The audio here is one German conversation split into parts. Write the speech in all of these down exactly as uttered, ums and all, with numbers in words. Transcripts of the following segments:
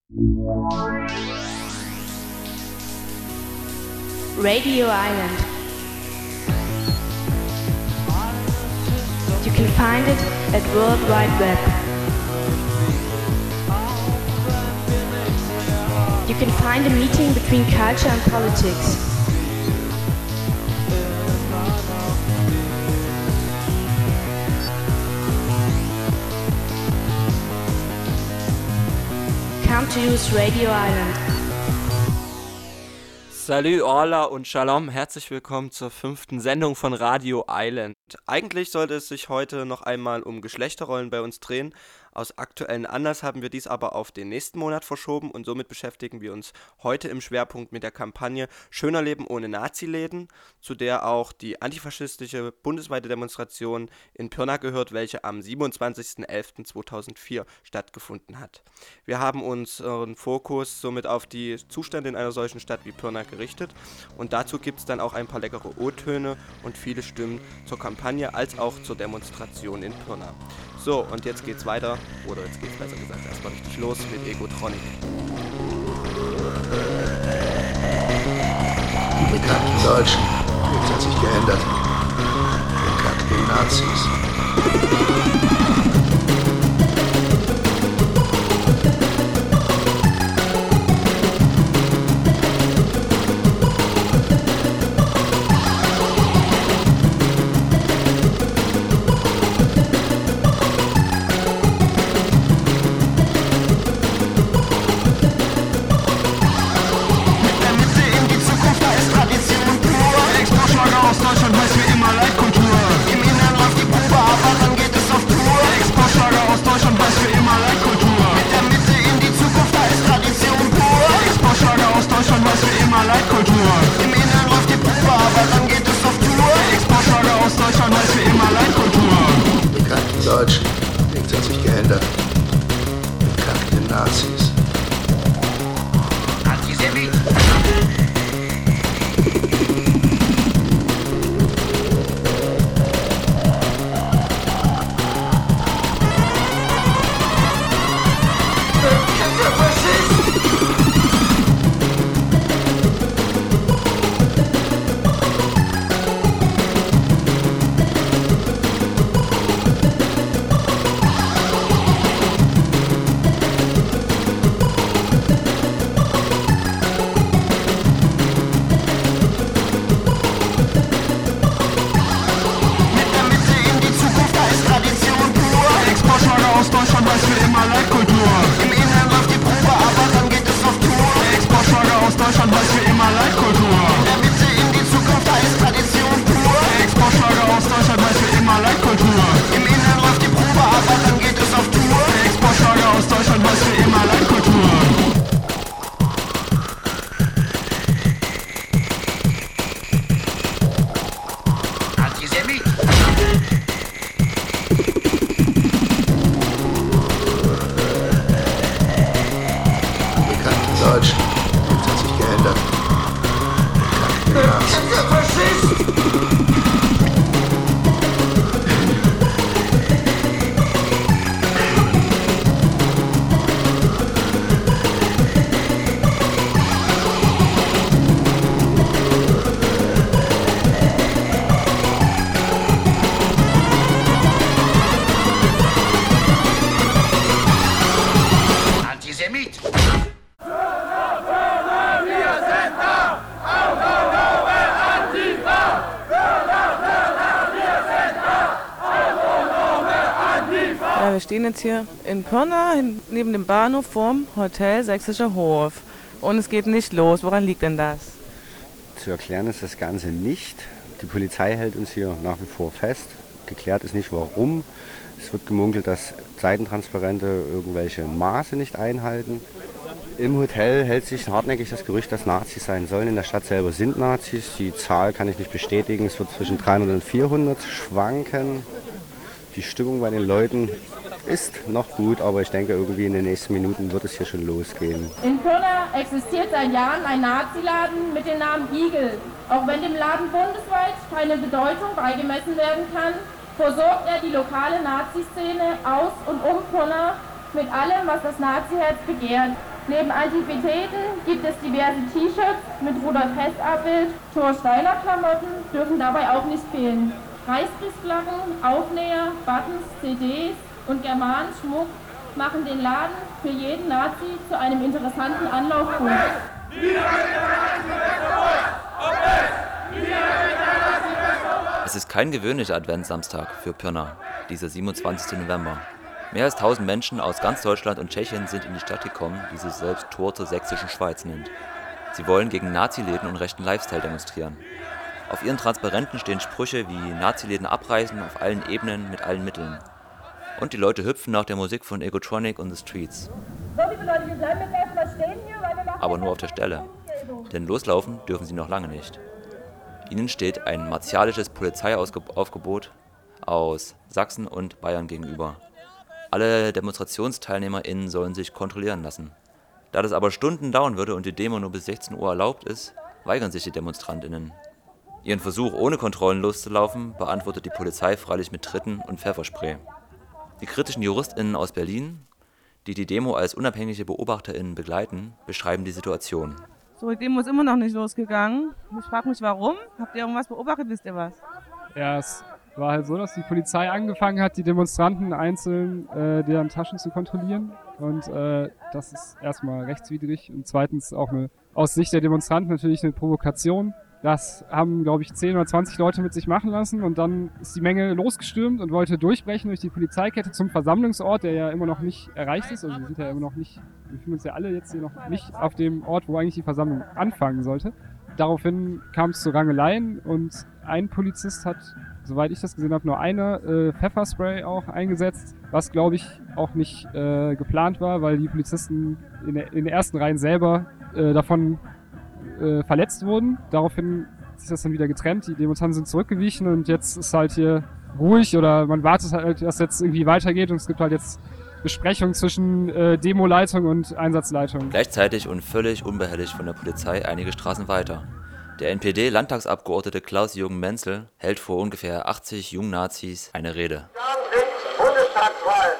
Radio Island. You can find it at World Wide Web. You can find a meeting between culture and politics. Come to use Radio Island. Salut, Orla und Shalom, herzlich willkommen zur fünften Sendung von Radio Island. Eigentlich sollte es sich heute noch einmal um Geschlechterrollen bei uns drehen. Aus aktuellen Anlass haben wir dies aber auf den nächsten Monat verschoben und somit beschäftigen wir uns heute im Schwerpunkt mit der Kampagne Schöner Leben ohne Naziläden, zu der auch die antifaschistische bundesweite Demonstration in Pirna gehört, welche am siebenundzwanzigsten elften zweitausendvier stattgefunden hat. Wir haben unseren Fokus somit auf die Zustände in einer solchen Stadt wie Pirna gerichtet und dazu gibt es dann auch ein paar leckere O-Töne und viele Stimmen zur Kampagne als auch zur Demonstration in Pirna. So, und jetzt geht's weiter, oder jetzt geht's besser gesagt erstmal richtig los mit Egotronic. Die bekannten Deutschen, nichts hat sich geändert. Der Kampf gegen Nazis. Deutschen, nichts hat sich geändert. Der Kampf gegen Nazis. Antisemit! Deutschen, nichts hat sich geändert. Der Kampf gegen Nazis. Antisemit! Ja, wir stehen jetzt hier in Pirna neben dem Bahnhof vorm Hotel Sächsischer Hof. Und es geht nicht los. Woran liegt denn das? Zu erklären ist das Ganze nicht. Die Polizei hält uns hier nach wie vor fest. Geklärt ist nicht warum. Es wird gemunkelt, dass Seitentransparente irgendwelche Maße nicht einhalten. Im Hotel hält sich hartnäckig das Gerücht, dass Nazis sein sollen. In der Stadt selber sind Nazis. Die Zahl kann ich nicht bestätigen. Es wird zwischen dreihundert und vierhundert schwanken. Die Stimmung bei den Leuten ist noch gut, aber ich denke, irgendwie in den nächsten Minuten wird es hier schon losgehen. In Pirna existiert seit Jahren ein Naziladen mit dem Namen Igel. Auch wenn dem Laden bundesweit keine Bedeutung beigemessen werden kann, versorgt er die lokale Nazi-Szene aus und um Pirna mit allem, was das Nazi-Herz begehrt. Neben Antiquitäten gibt es diverse T-Shirts mit Rudolf Hess-Abbild. Thor Steiner-Klamotten dürfen dabei auch nicht fehlen. Reichskriegsflaggen, Aufnäher, Buttons, C Ds und Germanenschmuck machen den Laden für jeden Nazi zu einem interessanten Anlaufpunkt. Es ist kein gewöhnlicher Adventssamstag für Pirna, dieser siebenundzwanzigste November. Mehr als tausend Menschen aus ganz Deutschland und Tschechien sind in die Stadt gekommen, die sich selbst Tor zur sächsischen Schweiz nennt. Sie wollen gegen Naziläden und rechten Lifestyle demonstrieren. Auf ihren Transparenten stehen Sprüche wie Naziläden abreißen auf allen Ebenen mit allen Mitteln. Und die Leute hüpfen nach der Musik von Egotronic und The Streets. Aber nur auf der Stelle. Denn loslaufen dürfen sie noch lange nicht. Ihnen steht ein martialisches Polizeiaufgebot aus Sachsen und Bayern gegenüber. Alle DemonstrationsteilnehmerInnen sollen sich kontrollieren lassen. Da das aber Stunden dauern würde und die Demo nur bis sechzehn Uhr erlaubt ist, weigern sich die DemonstrantInnen. Ihren Versuch, ohne Kontrollen loszulaufen, beantwortet die Polizei freilich mit Tritten und Pfefferspray. Die kritischen JuristInnen aus Berlin, die die Demo als unabhängige BeobachterInnen begleiten, beschreiben die Situation. So, die Demo ist immer noch nicht losgegangen. Ich frage mich, warum? Habt ihr irgendwas beobachtet? Wisst ihr was? Ja, es war halt so, dass die Polizei angefangen hat, die Demonstranten einzeln äh, deren Taschen zu kontrollieren. Und äh, das ist erstmal rechtswidrig und zweitens auch eine, aus Sicht der Demonstranten natürlich eine Provokation. Das haben, glaube ich, zehn oder zwanzig Leute mit sich machen lassen und dann ist die Menge losgestürmt und wollte durchbrechen durch die Polizeikette zum Versammlungsort, der ja immer noch nicht erreicht ist. Also wir sind ja immer noch nicht, wir fühlen uns ja alle jetzt hier noch nicht auf dem Ort, wo eigentlich die Versammlung anfangen sollte. Daraufhin kam es zu Rangeleien und ein Polizist hat, soweit ich das gesehen habe, nur eine äh, Pfefferspray auch eingesetzt, was, glaube ich, auch nicht äh, geplant war, weil die Polizisten in, der, in den ersten Reihen selber äh, davon äh, verletzt wurden. Daraufhin ist das dann wieder getrennt, die Demonstranten sind zurückgewichen und jetzt ist halt hier ruhig oder man wartet halt, dass jetzt irgendwie weitergeht und es gibt halt jetzt Besprechungen zwischen äh, Demoleitung und Einsatzleitung. Gleichzeitig und völlig unbehelligt von der Polizei einige Straßen weiter. Der N P D-Landtagsabgeordnete Klaus-Jürgen Menzel hält vor ungefähr achtzig Jungnazis eine Rede. Bundestagswahlen.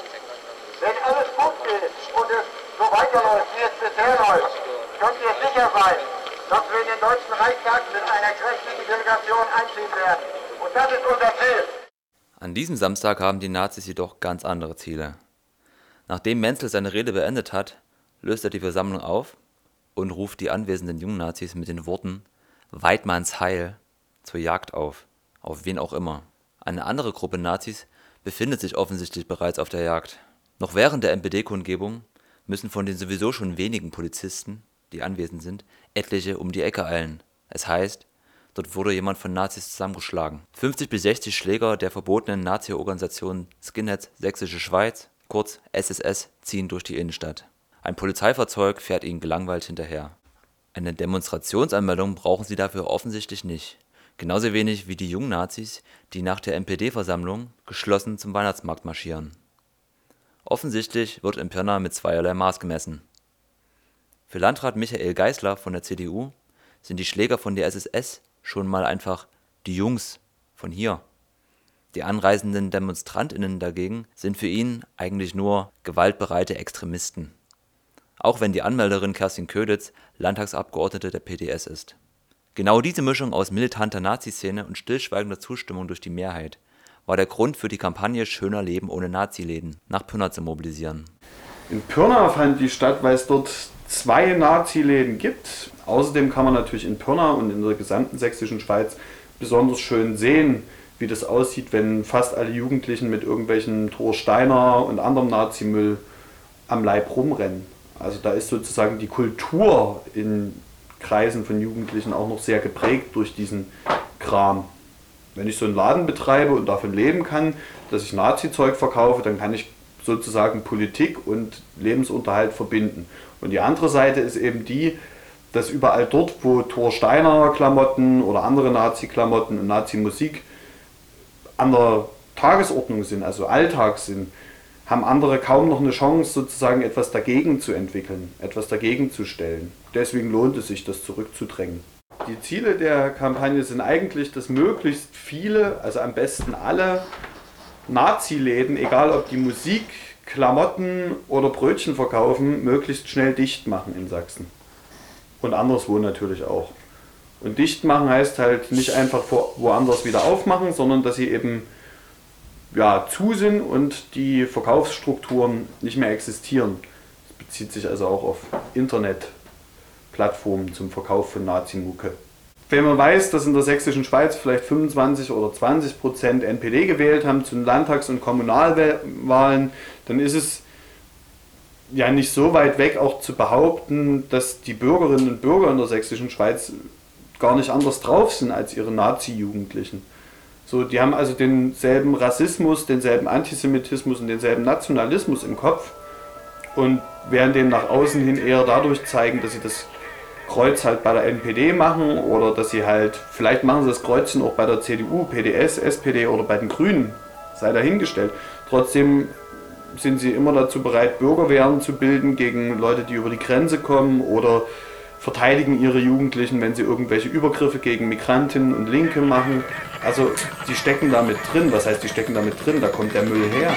Wenn alles gut geht und es so weiterläuft, wie es bisher läuft, könnt ihr sicher sein, dass wir in den Deutschen Reichstag mit einer kräftigen Delegation einziehen werden. Und das ist unser Ziel. An diesem Samstag haben die Nazis jedoch ganz andere Ziele. Nachdem Menzel seine Rede beendet hat, löst er die Versammlung auf und ruft die anwesenden Jungnazis mit den Worten „Weidmanns Heil" zur Jagd auf, auf wen auch immer. Eine andere Gruppe Nazis befindet sich offensichtlich bereits auf der Jagd. Noch während der N P D-Kundgebung müssen von den sowieso schon wenigen Polizisten, die anwesend sind, etliche um die Ecke eilen. Es heißt, dort wurde jemand von Nazis zusammengeschlagen. fünfzig bis sechzig Schläger der verbotenen Nazi-Organisation Skinheads Sächsische Schweiz, kurz S S S, ziehen durch die Innenstadt. Ein Polizeifahrzeug fährt ihnen gelangweilt hinterher. Eine Demonstrationsanmeldung brauchen sie dafür offensichtlich nicht. Genauso wenig wie die Jungnazis, die nach der N P D-Versammlung geschlossen zum Weihnachtsmarkt marschieren. Offensichtlich wird in Pirna mit zweierlei Maß gemessen. Für Landrat Michael Geisler von der C D U sind die Schläger von der S S S schon mal einfach die Jungs von hier. Die anreisenden DemonstrantInnen dagegen sind für ihn eigentlich nur gewaltbereite Extremisten. Auch wenn die Anmelderin Kerstin Köditz Landtagsabgeordnete der P D S ist. Genau diese Mischung aus militanter Nazi-Szene und stillschweigender Zustimmung durch die Mehrheit war der Grund für die Kampagne Schöner Leben ohne Naziläden nach Pirna zu mobilisieren. In Pirna fand die statt, weil es dort zwei Naziläden gibt. Außerdem kann man natürlich in Pirna und in der gesamten sächsischen Schweiz besonders schön sehen, wie das aussieht, wenn fast alle Jugendlichen mit irgendwelchen Thor Steiner und anderem Nazimüll am Leib rumrennen. Also da ist sozusagen die Kultur in Kreisen von Jugendlichen auch noch sehr geprägt durch diesen Kram. Wenn ich so einen Laden betreibe und davon leben kann, dass ich Nazi-Zeug verkaufe, dann kann ich sozusagen Politik und Lebensunterhalt verbinden. Und die andere Seite ist eben die, dass überall dort, wo Thor Steiner Klamotten oder andere Nazi-Klamotten und Nazi-Musik an der Tagesordnung sind, also Alltag sind, haben andere kaum noch eine Chance, sozusagen etwas dagegen zu entwickeln, etwas dagegen zu stellen. Deswegen lohnt es sich, das zurückzudrängen. Die Ziele der Kampagne sind eigentlich, dass möglichst viele, also am besten alle Nazi-Läden, egal ob die Musik Klamotten oder Brötchen verkaufen, möglichst schnell dicht machen in Sachsen. Und anderswo natürlich auch. Und dicht machen heißt halt nicht einfach woanders wieder aufmachen, sondern dass sie eben ja, zu sind und die Verkaufsstrukturen nicht mehr existieren. Das bezieht sich also auch auf Internetplattformen zum Verkauf von Nazi-Mucke. Wenn man weiß, dass in der sächsischen Schweiz vielleicht fünfundzwanzig oder zwanzig Prozent N P D gewählt haben zu den Landtags- und Kommunalwahlen, dann ist es ja nicht so weit weg auch zu behaupten, dass die Bürgerinnen und Bürger in der sächsischen Schweiz gar nicht anders drauf sind als ihre Nazi-Jugendlichen. So, die haben also denselben Rassismus, denselben Antisemitismus und denselben Nationalismus im Kopf und werden den nach außen hin eher dadurch zeigen, dass sie das Kreuz halt bei der N P D machen oder dass sie halt, vielleicht machen sie das Kreuzchen auch bei der C D U, P D S, S P D oder bei den Grünen, sei dahingestellt. Trotzdem sind sie immer dazu bereit, Bürgerwehren zu bilden gegen Leute, die über die Grenze kommen oder verteidigen ihre Jugendlichen, wenn sie irgendwelche Übergriffe gegen Migrantinnen und Linke machen. Also die stecken da mit drin. Was heißt, die stecken da mit drin? Da kommt der Müll her.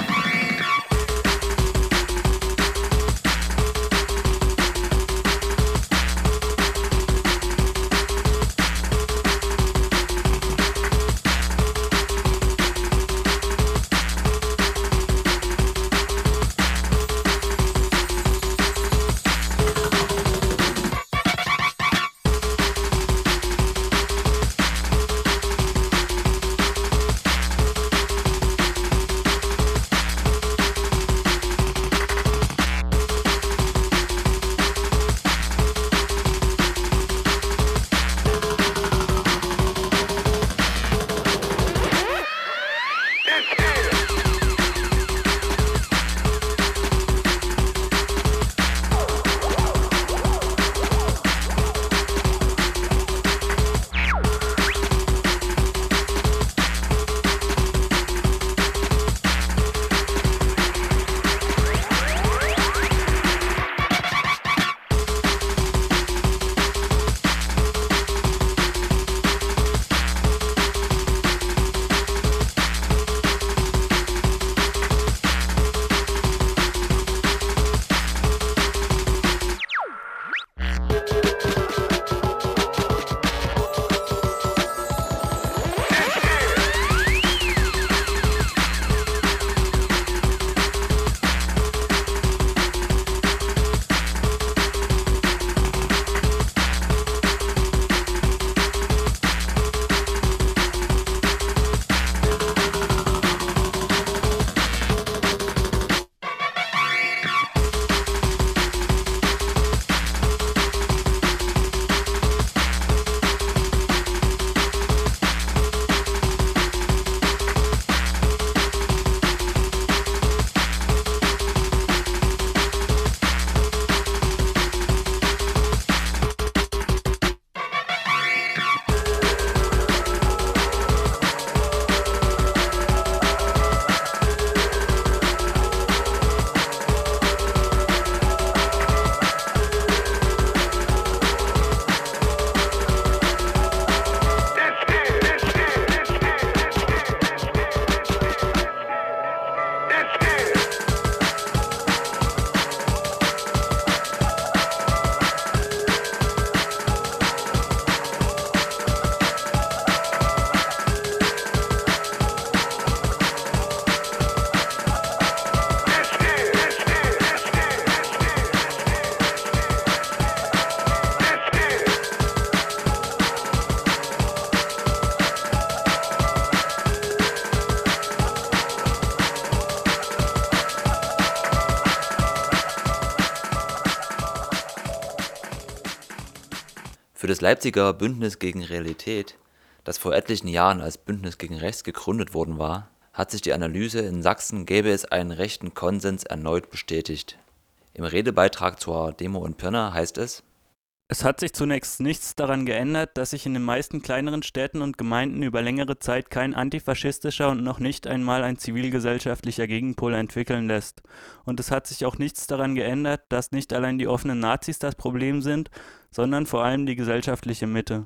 Für das Leipziger Bündnis gegen Realität, das vor etlichen Jahren als Bündnis gegen Rechts gegründet worden war, hat sich die Analyse, in Sachsen gäbe es einen rechten Konsens, erneut bestätigt. Im Redebeitrag zur Demo in Pirna heißt es: Es hat sich zunächst nichts daran geändert, dass sich in den meisten kleineren Städten und Gemeinden über längere Zeit kein antifaschistischer und noch nicht einmal ein zivilgesellschaftlicher Gegenpol entwickeln lässt. Und es hat sich auch nichts daran geändert, dass nicht allein die offenen Nazis das Problem sind, sondern vor allem die gesellschaftliche Mitte.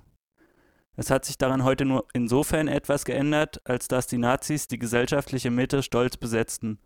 Es hat sich daran heute nur insofern etwas geändert, als dass die Nazis die gesellschaftliche Mitte stolz besetzten.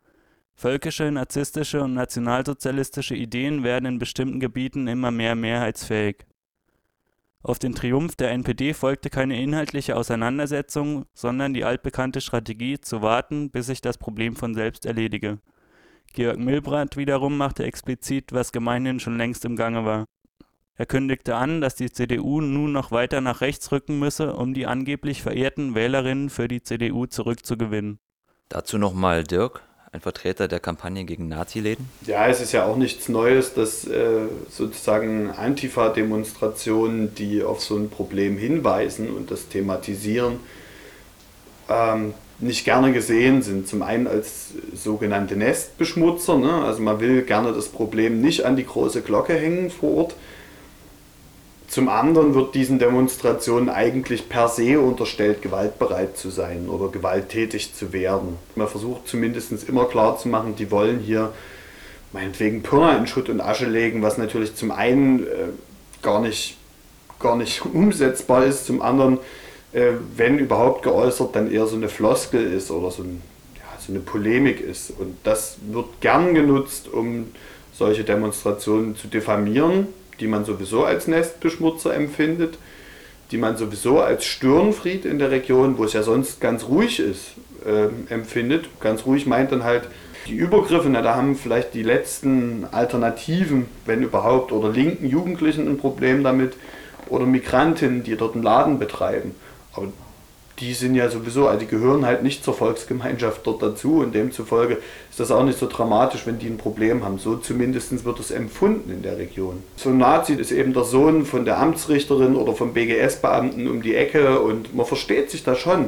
Völkische, narzisstische und nationalsozialistische Ideen werden in bestimmten Gebieten immer mehr mehrheitsfähig. Auf den Triumph der N P D folgte keine inhaltliche Auseinandersetzung, sondern die altbekannte Strategie, zu warten, bis sich das Problem von selbst erledige. Georg Milbrandt wiederum machte explizit, was gemeinhin schon längst im Gange war. Er kündigte an, dass die C D U nun noch weiter nach rechts rücken müsse, um die angeblich verehrten Wählerinnen für die C D U zurückzugewinnen. Dazu nochmal Dirk, ein Vertreter der Kampagne gegen Naziläden. Ja, es ist ja auch nichts Neues, dass äh, sozusagen Antifa-Demonstrationen, die auf so ein Problem hinweisen und das thematisieren, ähm, nicht gerne gesehen sind. Zum einen als sogenannte Nestbeschmutzer, ne? Also man will gerne das Problem nicht an die große Glocke hängen vor Ort. Zum anderen wird diesen Demonstrationen eigentlich per se unterstellt, gewaltbereit zu sein oder gewalttätig zu werden. Man versucht zumindest immer klarzumachen, die wollen hier meinetwegen Pirna in Schutt und Asche legen, was natürlich zum einen äh, gar nicht, gar nicht umsetzbar ist, zum anderen, äh, wenn überhaupt geäußert, dann eher so eine Floskel ist oder so, ein, ja, so eine Polemik ist. Und das wird gern genutzt, um solche Demonstrationen zu diffamieren, die man sowieso als Nestbeschmutzer empfindet, die man sowieso als Störenfried in der Region, wo es ja sonst ganz ruhig ist, äh, empfindet. Ganz ruhig meint dann halt die Übergriffe, na, da haben vielleicht die letzten Alternativen, wenn überhaupt, oder linken Jugendlichen ein Problem damit, oder Migrantinnen, die dort einen Laden betreiben. Aber die sind ja sowieso, also die gehören halt nicht zur Volksgemeinschaft dort dazu und demzufolge ist das auch nicht so dramatisch, wenn die ein Problem haben. So zumindest wird es empfunden in der Region. So ein Nazi ist eben der Sohn von der Amtsrichterin oder vom B G S-Beamten um die Ecke und man versteht sich da schon.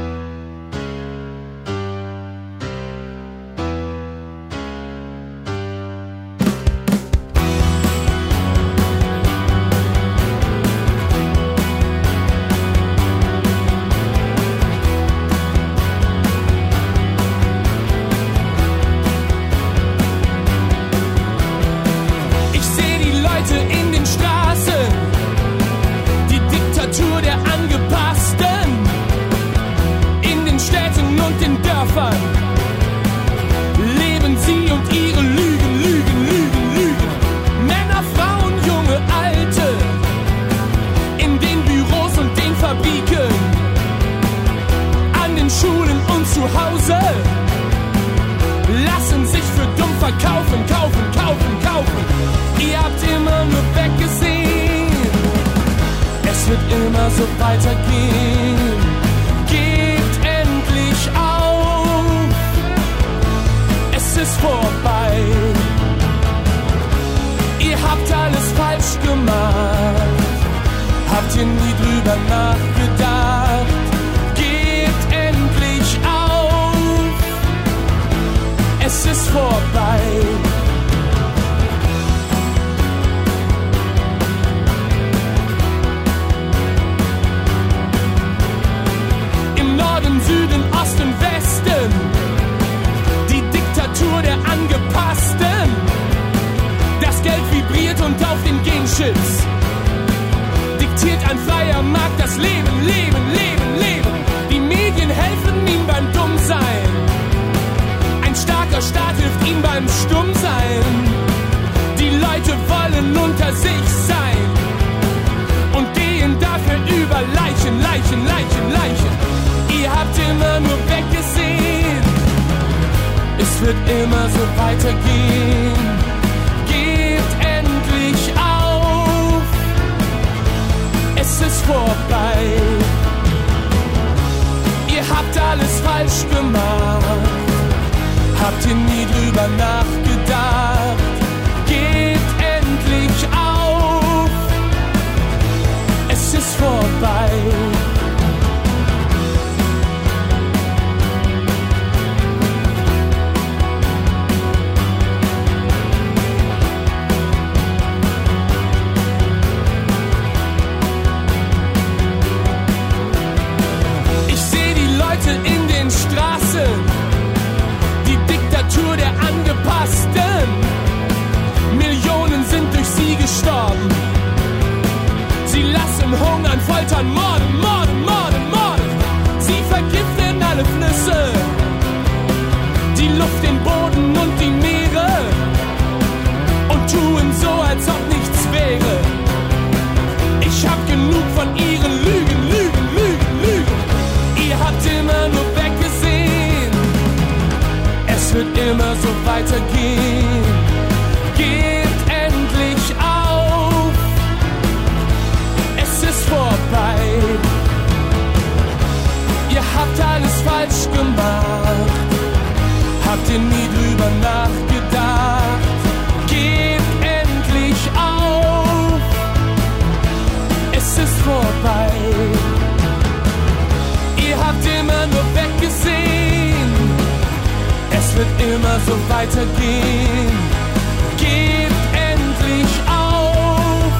Diktiert ein freier Markt das Leben, Leben, Leben, Leben. Die Medien helfen ihm beim Dummsein. Ein starker Staat hilft ihm beim Stummsein. Die Leute wollen unter sich sein und gehen dafür über Leichen, Leichen, Leichen, Leichen. Ihr habt immer nur weggesehen. Es wird immer so weitergehen. Gebt endlich auf. Es ist vorbei. Ihr habt alles falsch gemacht. Habt ihr nie drüber nachgedacht? Gebt endlich auf. Es ist vorbei. In den Straßen, die Diktatur der Angepassten. so weitergehen. Gebt endlich auf,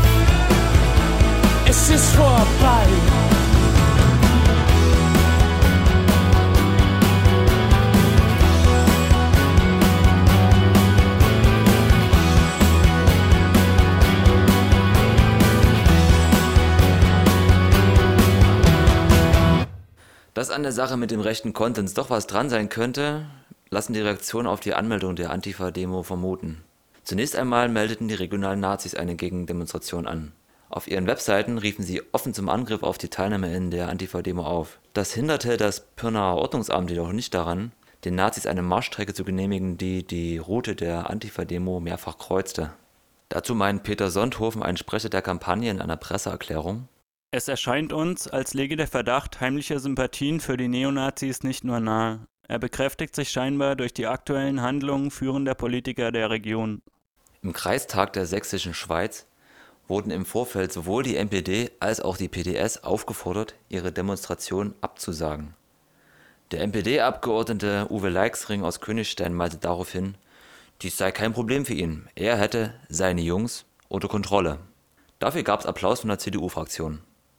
es ist vorbei. Dass an der Sache mit dem rechten Konsens doch was dran sein könnte, lassen die Reaktionen auf die Anmeldung der Antifa-Demo vermuten. Zunächst einmal meldeten die regionalen Nazis eine Gegendemonstration an. Auf ihren Webseiten riefen sie offen zum Angriff auf die TeilnehmerInnen der Antifa-Demo auf. Das hinderte das Pirnaer Ordnungsamt jedoch nicht daran, den Nazis eine Marschstrecke zu genehmigen, die die Route der Antifa-Demo mehrfach kreuzte. Dazu meint Peter Sonthofen, ein Sprecher der Kampagne, in einer Presseerklärung: Es erscheint uns, als läge der Verdacht heimlicher Sympathien für die Neonazis nicht nur nahe. Er bekräftigt sich scheinbar durch die aktuellen Handlungen führender Politiker der Region. Im Kreistag der Sächsischen Schweiz wurden im Vorfeld sowohl die N P D als auch die P D S aufgefordert, ihre Demonstration abzusagen. Der N P D-Abgeordnete Uwe Leixring aus Königstein meinte daraufhin, dies sei kein Problem für ihn, er hätte seine Jungs unter Kontrolle. Dafür gab es Applaus von der C D U-Fraktion.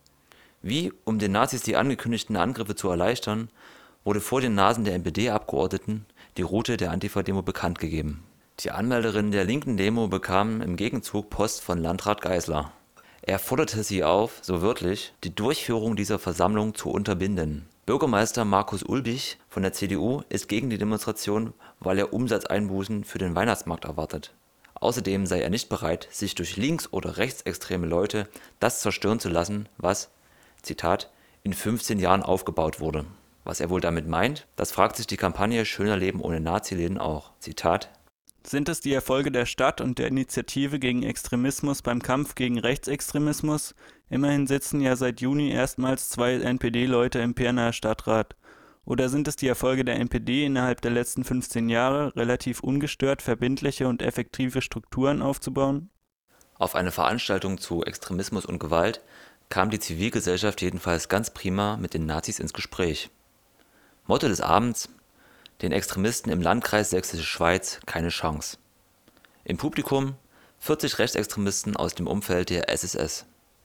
Wie, um den Nazis die angekündigten Angriffe zu erleichtern, wurde vor den Nasen der N P D-Abgeordneten die Route der Antifa-Demo bekannt gegeben. Die Anmelderinnen der linken Demo bekamen im Gegenzug Post von Landrat Geisler. Er forderte sie auf, so wörtlich, die Durchführung dieser Versammlung zu unterbinden. Bürgermeister Markus Ulbich von der C D U ist gegen die Demonstration, weil er Umsatzeinbußen für den Weihnachtsmarkt erwartet. Außerdem sei er nicht bereit, sich durch links- oder rechtsextreme Leute das zerstören zu lassen, was, Zitat, in fünfzehn Jahren aufgebaut wurde. Was er wohl damit meint, das fragt sich die Kampagne Schöner Leben ohne Naziläden auch. Zitat: Sind es die Erfolge der Stadt und der Initiative gegen Extremismus beim Kampf gegen Rechtsextremismus? Immerhin sitzen ja seit Juni erstmals zwei N P D-Leute im Pirnaer Stadtrat. Oder sind es die Erfolge der N P D innerhalb der letzten fünfzehn Jahre, relativ ungestört verbindliche und effektive Strukturen aufzubauen? Auf eine Veranstaltung zu Extremismus und Gewalt kam die Zivilgesellschaft jedenfalls ganz prima mit den Nazis ins Gespräch. Motto des Abends: Den Extremisten im Landkreis Sächsische Schweiz keine Chance. Im Publikum vierzig Rechtsextremisten aus dem Umfeld der S S S.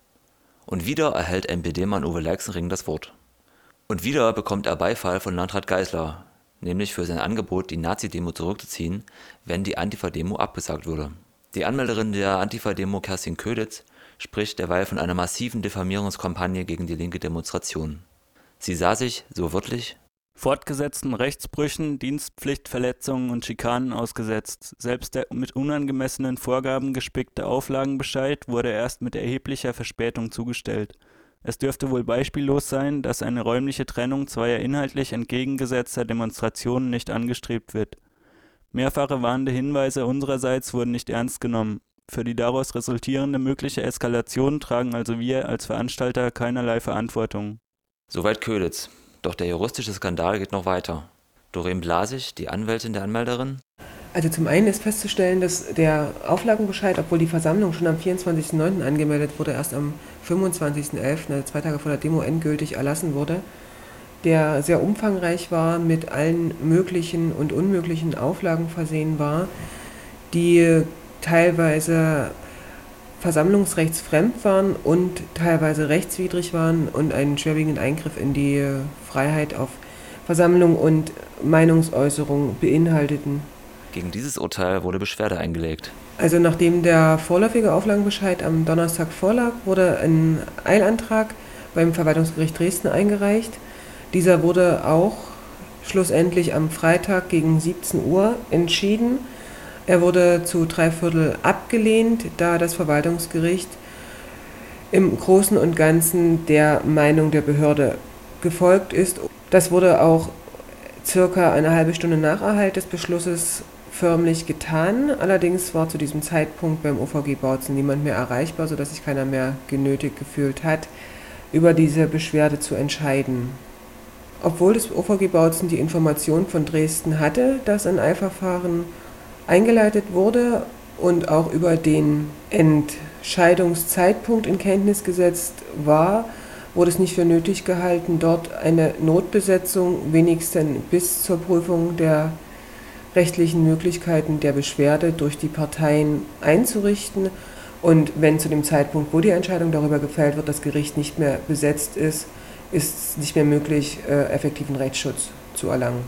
Und wieder erhält N P D-Mann Uwe Leixring das Wort. Und wieder bekommt er Beifall von Landrat Geisler, nämlich für sein Angebot, die Nazi-Demo zurückzuziehen, wenn die Antifa-Demo abgesagt würde. Die Anmelderin der Antifa-Demo, Kerstin Köditz, spricht derweil von einer massiven Diffamierungskampagne gegen die linke Demonstration. Sie sah sich, so wörtlich, fortgesetzten Rechtsbrüchen, Dienstpflichtverletzungen und Schikanen ausgesetzt. Selbst der mit unangemessenen Vorgaben gespickte Auflagenbescheid wurde erst mit erheblicher Verspätung zugestellt. Es dürfte wohl beispiellos sein, dass eine räumliche Trennung zweier inhaltlich entgegengesetzter Demonstrationen nicht angestrebt wird. Mehrfache warnende Hinweise unsererseits wurden nicht ernst genommen. Für die daraus resultierende mögliche Eskalation tragen also wir als Veranstalter keinerlei Verantwortung. Soweit Köditz. Doch der juristische Skandal geht noch weiter. Doreen Blasig, die Anwältin der Anmelderin. Also zum einen ist festzustellen, dass der Auflagenbescheid, obwohl die Versammlung schon am vierundzwanzigsten neunten angemeldet wurde, erst am fünfundzwanzigsten elften, also zwei Tage vor der Demo, endgültig erlassen wurde, der sehr umfangreich war, mit allen möglichen und unmöglichen Auflagen versehen war, die teilweise versammlungsrechtsfremd waren und teilweise rechtswidrig waren und einen schwerwiegenden Eingriff in die Freiheit auf Versammlung und Meinungsäußerung beinhalteten. Gegen dieses Urteil wurde Beschwerde eingelegt. Also nachdem der vorläufige Auflagenbescheid am Donnerstag vorlag, wurde ein Eilantrag beim Verwaltungsgericht Dresden eingereicht. Dieser wurde auch schlussendlich am Freitag gegen siebzehn Uhr entschieden. Er wurde zu drei Viertel abgelehnt, da das Verwaltungsgericht im Großen und Ganzen der Meinung der Behörde gefolgt ist. Das wurde auch circa eine halbe Stunde nach Erhalt des Beschlusses förmlich getan. Allerdings war zu diesem Zeitpunkt beim O V G Bautzen niemand mehr erreichbar, sodass sich keiner mehr genötigt gefühlt hat, über diese Beschwerde zu entscheiden. Obwohl das O V G Bautzen die Information von Dresden hatte, dass ein Eilverfahren eingeleitet wurde und auch über den Entscheidungszeitpunkt in Kenntnis gesetzt war, wurde es nicht für nötig gehalten, dort eine Notbesetzung wenigstens bis zur Prüfung der rechtlichen Möglichkeiten der Beschwerde durch die Parteien einzurichten. Und wenn zu dem Zeitpunkt, wo die Entscheidung darüber gefällt wird, das Gericht nicht mehr besetzt ist, ist es nicht mehr möglich, äh, effektiven Rechtsschutz zu erlangen.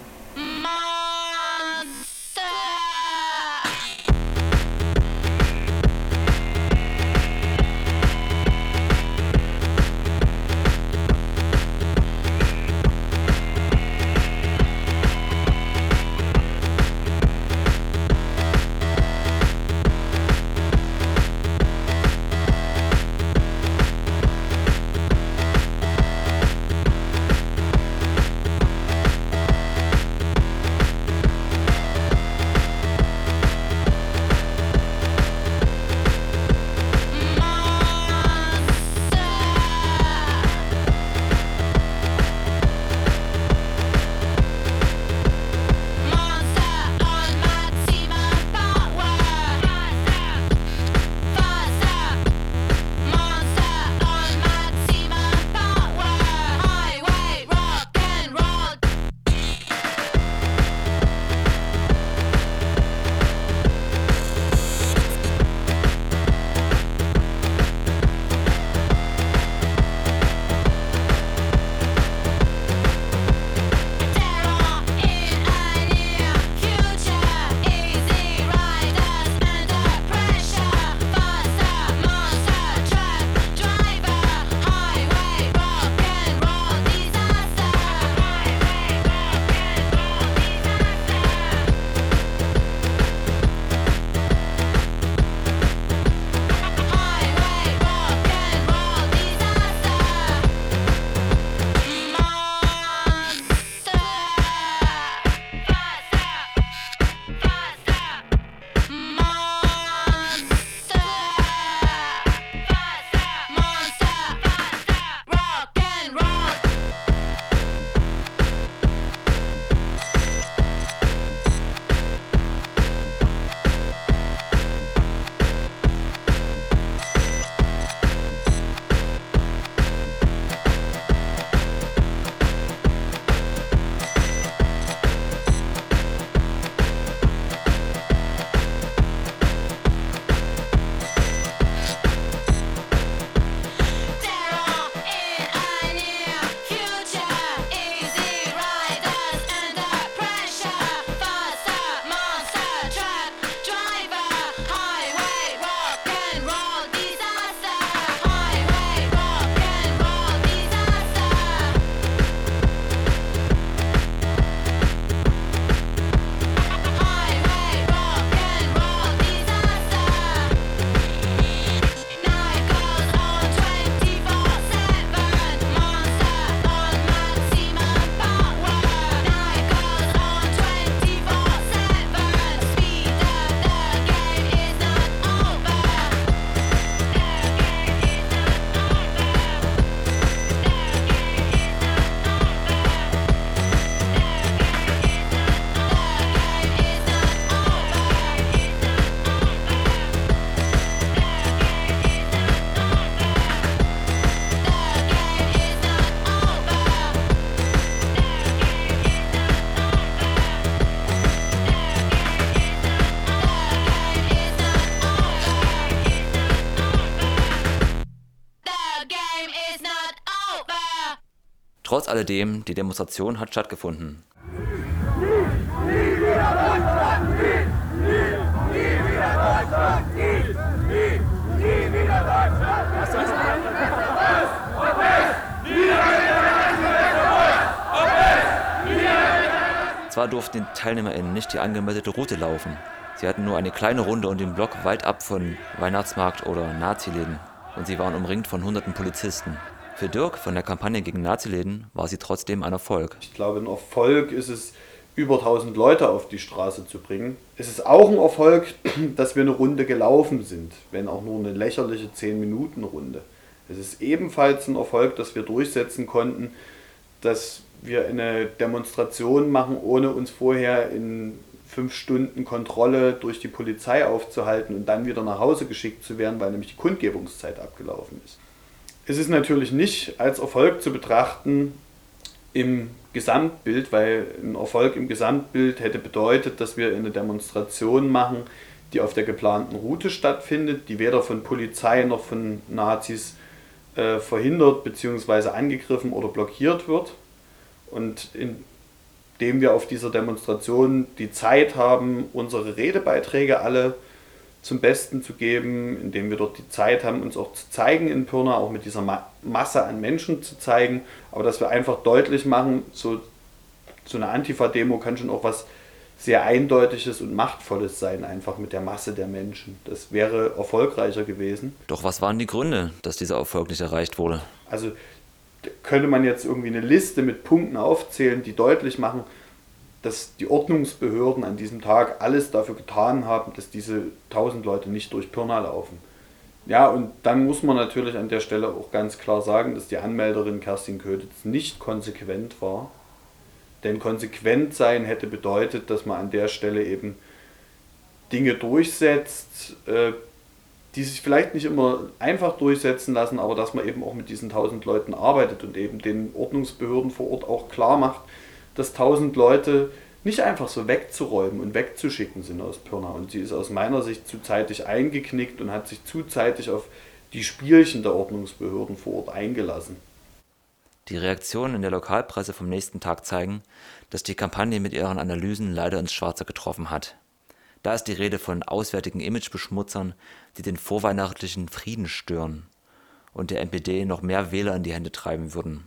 Trotz alledem, die Demonstration hat stattgefunden. Zwar durften die TeilnehmerInnen nicht die angemeldete Route laufen. Sie hatten nur eine kleine Runde um den Block weit ab von Weihnachtsmarkt oder Naziläden. Und sie waren umringt von hunderten Polizisten. Für Dirk von der Kampagne gegen Naziläden war sie trotzdem ein Erfolg. Ich glaube, ein Erfolg ist es, über tausend Leute auf die Straße zu bringen. Es ist auch ein Erfolg, dass wir eine Runde gelaufen sind, wenn auch nur eine lächerliche zehn-Minuten-Runde. Es ist ebenfalls ein Erfolg, dass wir durchsetzen konnten, dass wir eine Demonstration machen, ohne uns vorher in fünf Stunden Kontrolle durch die Polizei aufzuhalten und dann wieder nach Hause geschickt zu werden, weil nämlich die Kundgebungszeit abgelaufen ist. Es ist natürlich nicht als Erfolg zu betrachten, im Gesamtbild, weil ein Erfolg im Gesamtbild hätte bedeutet, dass wir eine Demonstration machen, die auf der geplanten Route stattfindet, die weder von Polizei noch von Nazis äh, verhindert bzw. angegriffen oder blockiert wird. Und indem wir auf dieser Demonstration die Zeit haben, unsere Redebeiträge alle zum Besten zu geben, indem wir dort die Zeit haben, uns auch zu zeigen in Pirna, auch mit dieser Ma- Masse an Menschen zu zeigen, aber dass wir einfach deutlich machen, so, so eine Antifa-Demo kann schon auch was sehr Eindeutiges und Machtvolles sein, einfach mit der Masse der Menschen. Das wäre erfolgreicher gewesen. Doch was waren die Gründe, dass dieser Erfolg nicht erreicht wurde? Also könnte man jetzt irgendwie eine Liste mit Punkten aufzählen, die deutlich machen, dass die Ordnungsbehörden an diesem Tag alles dafür getan haben, dass diese tausend Leute nicht durch Pirna laufen. Ja, und dann muss man natürlich an der Stelle auch ganz klar sagen, dass die Anmelderin Kerstin Köditz nicht konsequent war. Denn konsequent sein hätte bedeutet, dass man an der Stelle eben Dinge durchsetzt, äh, die sich vielleicht nicht immer einfach durchsetzen lassen, aber dass man eben auch mit diesen tausend Leuten arbeitet und eben den Ordnungsbehörden vor Ort auch klar macht, dass tausend Leute nicht einfach so wegzuräumen und wegzuschicken sind aus Pirna. Und sie ist aus meiner Sicht zu zeitig eingeknickt und hat sich zu zeitig auf die Spielchen der Ordnungsbehörden vor Ort eingelassen. Die Reaktionen in der Lokalpresse vom nächsten Tag zeigen, dass die Kampagne mit ihren Analysen leider ins Schwarze getroffen hat. Da ist die Rede von auswärtigen Imagebeschmutzern, die den vorweihnachtlichen Frieden stören und der N P D noch mehr Wähler in die Hände treiben würden.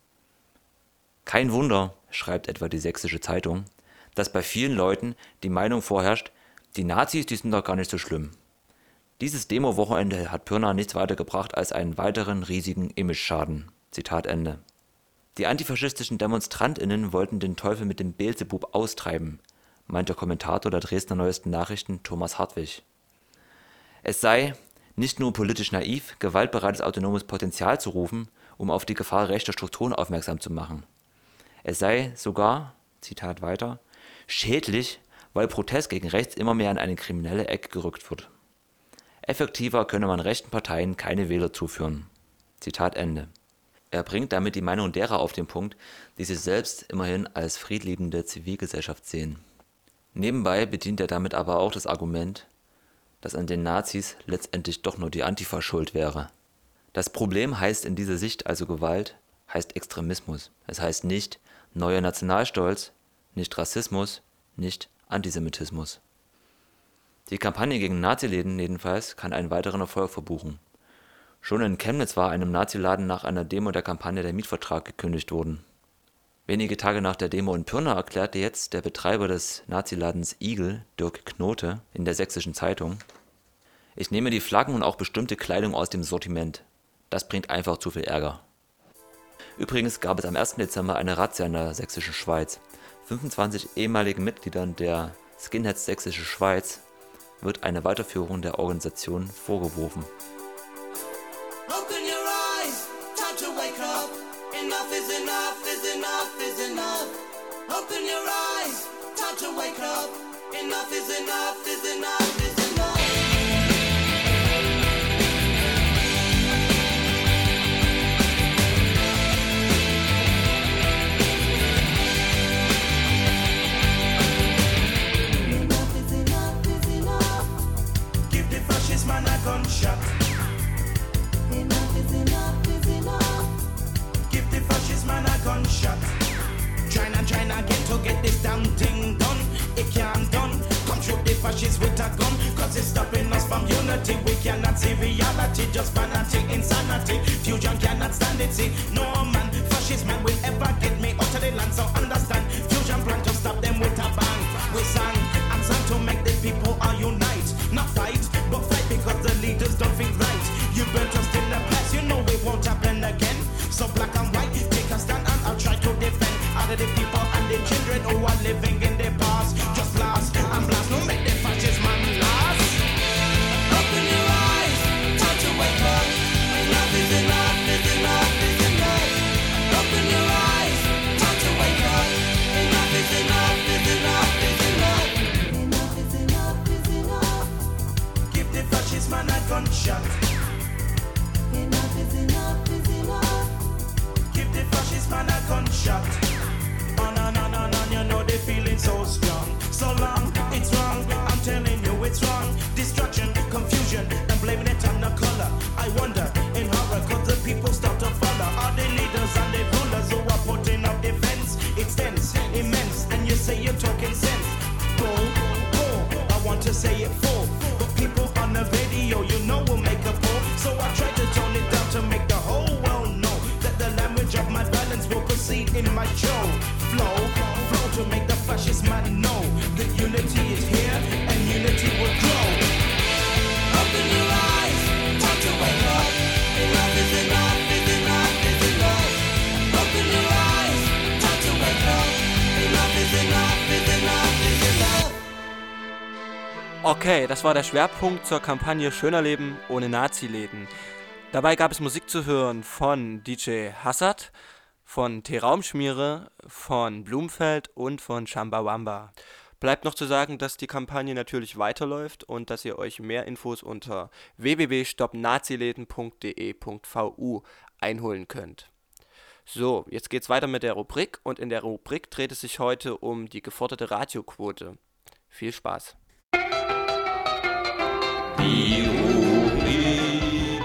Kein Wunder, schreibt etwa die Sächsische Zeitung, dass bei vielen Leuten die Meinung vorherrscht, die Nazis, die sind doch gar nicht so schlimm. Dieses Demo-Wochenende hat Pirna nichts weiter gebracht als einen weiteren riesigen Imageschaden. Zitat Ende. Die antifaschistischen DemonstrantInnen wollten den Teufel mit dem Beelzebub austreiben, meint der Kommentator der Dresdner Neuesten Nachrichten Thomas Hartwig. Es sei nicht nur politisch naiv, gewaltbereites autonomes Potenzial zu rufen, um auf die Gefahr rechter Strukturen aufmerksam zu machen. Es sei sogar, Zitat weiter, schädlich, weil Protest gegen rechts immer mehr in eine kriminelle Ecke gerückt wird. Effektiver könne man rechten Parteien keine Wähler zuführen. Zitat Ende. Er bringt damit die Meinung derer auf den Punkt, die sich selbst immerhin als friedliebende Zivilgesellschaft sehen. Nebenbei bedient er damit aber auch das Argument, dass an den Nazis letztendlich doch nur die Antifa schuld wäre. Das Problem heißt in dieser Sicht also Gewalt, heißt Extremismus. Es heißt nicht neuer Nationalstolz, nicht Rassismus, nicht Antisemitismus. Die Kampagne gegen Naziläden jedenfalls kann einen weiteren Erfolg verbuchen. Schon in Chemnitz war einem Naziladen nach einer Demo der Kampagne der Mietvertrag gekündigt worden. Wenige Tage nach der Demo in Pirna erklärte jetzt der Betreiber des Naziladens Igel, Dirk Knote, in der Sächsischen Zeitung: Ich nehme die Flaggen und auch bestimmte Kleidung aus dem Sortiment. Das bringt einfach zu viel Ärger. Übrigens gab es am ersten Dezember eine Razzia in der Sächsischen Schweiz. fünfundzwanzig ehemaligen Mitgliedern der Skinheads Sächsische Schweiz wird eine Weiterführung der Organisation vorgeworfen. Open your eyes, time to wake up. Enough is enough, is enough, is enough. Open your eyes, time to wake up. Enough is enough, is enough, is enough. Man a gunshot. Enough is enough, is enough. Give the fascist man a gunshot. Trying and trying again to get this damn thing done. It can't done. Come shoot the fascists with a gun, cause it's stopping us from unity. We cannot see reality, just fanatic insanity. Fusion cannot stand it, see. No man, fascist man will ever get me out of the land, so understand. Fusion plan to stop them with a bang. We sang and sang to make the people all unite. Not fight, but fight because the leaders don't think right. You burn trust in the past, you know it won't happen again. So black and white, take a stand and I'll try to defend all of the people and the children who are living in the past. Just blast and blast, no make the fascist man last. Open your eyes, time to wake up. Enough is enough, is enough, is enough. Open your eyes, time to wake up. Enough is enough, is enough, is enough. Enough is enough, is enough. Give the fascist man a gunshot. Enough is enough, is enough. Give the fascist man a gunshot. Okay, das war der Schwerpunkt zur Kampagne Schöner Leben ohne Nazi-Läden. Dabei gab es Musik zu hören von D J Hassad, von T-Raumschmiere, von Blumfeld und von Chambawamba. Bleibt noch zu sagen, dass die Kampagne natürlich weiterläuft und dass ihr euch mehr Infos unter w w w punkt stopp naziläden punkt d e punkt v u einholen könnt. So, jetzt geht's weiter mit der Rubrik und in der Rubrik dreht es sich heute um die geforderte Radioquote. Viel Spaß! Die Rubrik.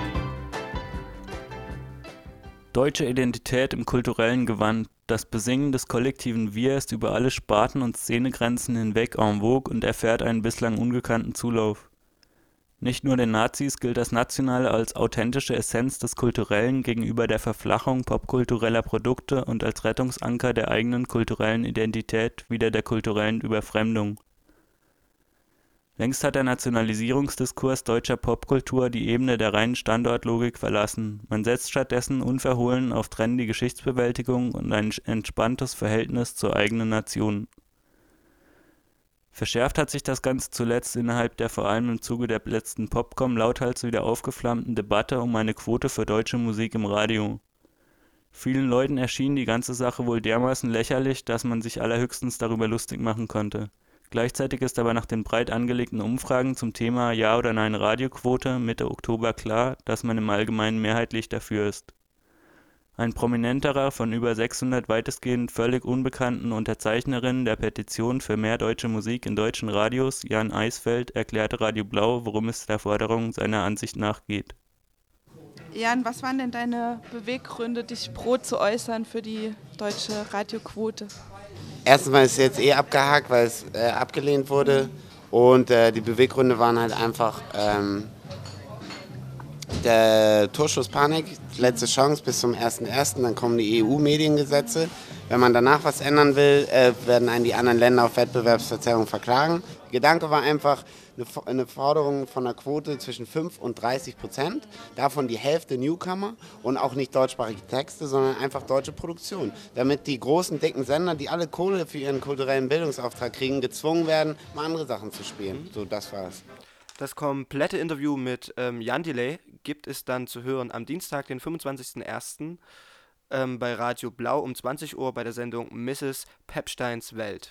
Deutsche Identität im kulturellen Gewand. Das Besingen des kollektiven Wir ist über alle Sparten und Szenegrenzen hinweg en vogue und erfährt einen bislang ungekannten Zulauf. Nicht nur den Nazis gilt das Nationale als authentische Essenz des Kulturellen gegenüber der Verflachung popkultureller Produkte und als Rettungsanker der eigenen kulturellen Identität wieder der kulturellen Überfremdung. Längst hat der Nationalisierungsdiskurs deutscher Popkultur die Ebene der reinen Standortlogik verlassen. Man setzt stattdessen unverhohlen auf trendy Geschichtsbewältigung und ein entspanntes Verhältnis zur eigenen Nation. Verschärft hat sich das Ganze zuletzt innerhalb der vor allem im Zuge der letzten Popcom lauthals wieder aufgeflammten Debatte um eine Quote für deutsche Musik im Radio. Vielen Leuten erschien die ganze Sache wohl dermaßen lächerlich, dass man sich allerhöchstens darüber lustig machen konnte. Gleichzeitig ist aber nach den breit angelegten Umfragen zum Thema Ja oder Nein Radioquote Mitte Oktober klar, dass man im Allgemeinen mehrheitlich dafür ist. Ein prominenterer von über sechshundert weitestgehend völlig unbekannten Unterzeichnerinnen der Petition für mehr deutsche Musik in deutschen Radios, Jan Eisfeld, erklärte Radio Blau, worum es der Forderung seiner Ansicht nach geht. Jan, was waren denn deine Beweggründe, dich pro zu äußern für die deutsche Radioquote? Erstens mal ist es jetzt eh abgehakt, weil es äh, abgelehnt wurde und äh, die Beweggründe waren halt einfach ähm, der Torschusspanik, letzte Chance bis zum ersten ersten Dann kommen die E U-Mediengesetze. Wenn man danach was ändern will, äh, werden einen die anderen Länder auf Wettbewerbsverzerrung verklagen. Der Gedanke war einfach eine, eine Forderung von einer Quote zwischen fünf und dreißig Prozent. Davon die Hälfte Newcomer und auch nicht deutschsprachige Texte, sondern einfach deutsche Produktion. Damit die großen, dicken Sender, die alle Kohle für ihren kulturellen Bildungsauftrag kriegen, gezwungen werden, mal andere Sachen zu spielen. So, das war's. Das komplette Interview mit ähm, Jan Delay gibt es dann zu hören am Dienstag, den fünfundzwanzigsten ersten Ähm, bei Radio Blau um zwanzig Uhr bei der Sendung Misses Pepsteins Welt.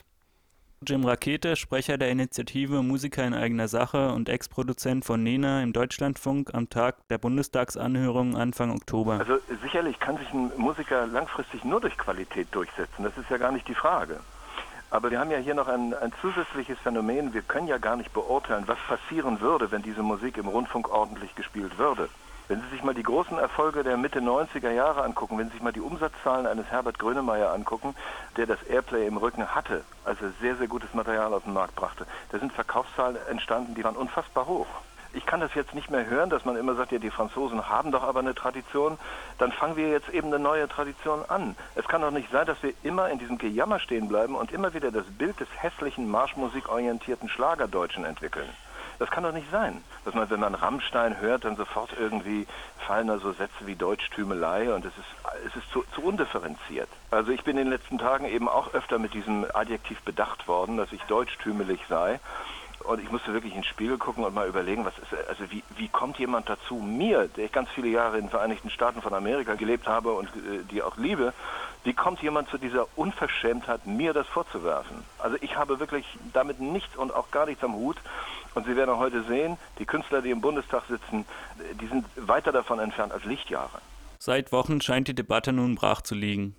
Jim Rakete, Sprecher der Initiative Musiker in eigener Sache und Ex-Produzent von Nena im Deutschlandfunk am Tag der Bundestagsanhörung Anfang Oktober. Also sicherlich kann sich ein Musiker langfristig nur durch Qualität durchsetzen, das ist ja gar nicht die Frage. Aber wir haben ja hier noch ein, ein zusätzliches Phänomen, wir können ja gar nicht beurteilen, was passieren würde, wenn diese Musik im Rundfunk ordentlich gespielt würde. Wenn Sie sich mal die großen Erfolge der Mitte neunziger Jahre angucken, wenn Sie sich mal die Umsatzzahlen eines Herbert Grönemeyer angucken, der das Airplay im Rücken hatte, also sehr, sehr gutes Material auf den Markt brachte, da sind Verkaufszahlen entstanden, die waren unfassbar hoch. Ich kann das jetzt nicht mehr hören, dass man immer sagt, ja, die Franzosen haben doch aber eine Tradition, dann fangen wir jetzt eben eine neue Tradition an. Es kann doch nicht sein, dass wir immer in diesem Gejammer stehen bleiben und immer wieder das Bild des hässlichen, marschmusikorientierten Schlagerdeutschen entwickeln. Das kann doch nicht sein, dass man, wenn man Rammstein hört, dann sofort irgendwie fallen da so Sätze wie Deutschtümelei und es ist, es ist zu, zu undifferenziert. Also ich bin in den letzten Tagen eben auch öfter mit diesem Adjektiv bedacht worden, dass ich deutschtümelig sei. Und ich musste wirklich ins Spiegel gucken und mal überlegen, was ist, also wie, wie kommt jemand dazu, mir, der ich ganz viele Jahre in den Vereinigten Staaten von Amerika gelebt habe und äh, die auch liebe, wie kommt jemand zu dieser Unverschämtheit, mir das vorzuwerfen? Also ich habe wirklich damit nichts und auch gar nichts am Hut. Und Sie werden auch heute sehen, die Künstler, die im Bundestag sitzen, die sind weiter davon entfernt als Lichtjahre. Seit Wochen scheint die Debatte nun brach zu liegen.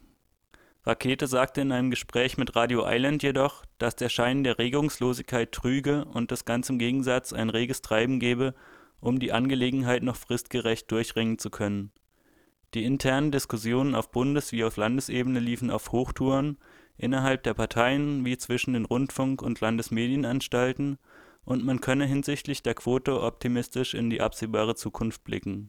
Rakete sagte in einem Gespräch mit Radio Island jedoch, dass der Schein der Regungslosigkeit trüge und es ganz im Gegensatz ein reges Treiben gebe, um die Angelegenheit noch fristgerecht durchringen zu können. Die internen Diskussionen auf Bundes- wie auf Landesebene liefen auf Hochtouren, innerhalb der Parteien wie zwischen den Rundfunk- und Landesmedienanstalten, und man könne hinsichtlich der Quote optimistisch in die absehbare Zukunft blicken.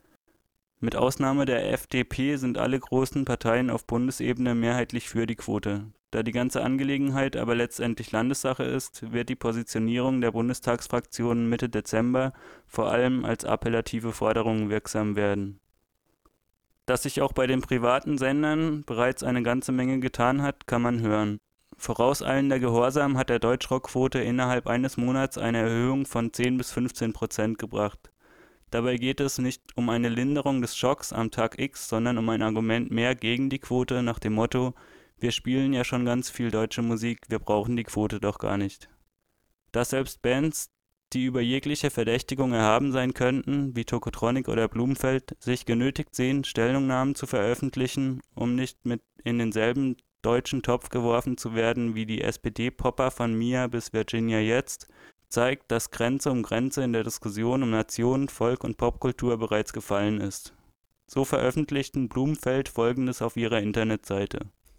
Mit Ausnahme der F D P sind alle großen Parteien auf Bundesebene mehrheitlich für die Quote. Da die ganze Angelegenheit aber letztendlich Landessache ist, wird die Positionierung der Bundestagsfraktionen Mitte Dezember vor allem als appellative Forderung wirksam werden. Dass sich auch bei den privaten Sendern bereits eine ganze Menge getan hat, kann man hören. Vorauseilender Gehorsam hat der Deutschrockquote innerhalb eines Monats eine Erhöhung von zehn bis fünfzehn Prozent gebracht. Dabei geht es nicht um eine Linderung des Schocks am Tag X, sondern um ein Argument mehr gegen die Quote nach dem Motto: Wir spielen ja schon ganz viel deutsche Musik, wir brauchen die Quote doch gar nicht. Dass selbst Bands, die über jegliche Verdächtigung erhaben sein könnten, wie Tokotronic oder Blumenfeld, sich genötigt sehen, Stellungnahmen zu veröffentlichen, um nicht mit in denselben deutschen Topf geworfen zu werden wie die S P D-Popper von Mia bis Virginia Jetzt, zeigt, dass Grenze um Grenze in der Diskussion um Nation, Volk und Popkultur bereits gefallen ist. So veröffentlichten Blumenfeld Folgendes auf ihrer Internetseite: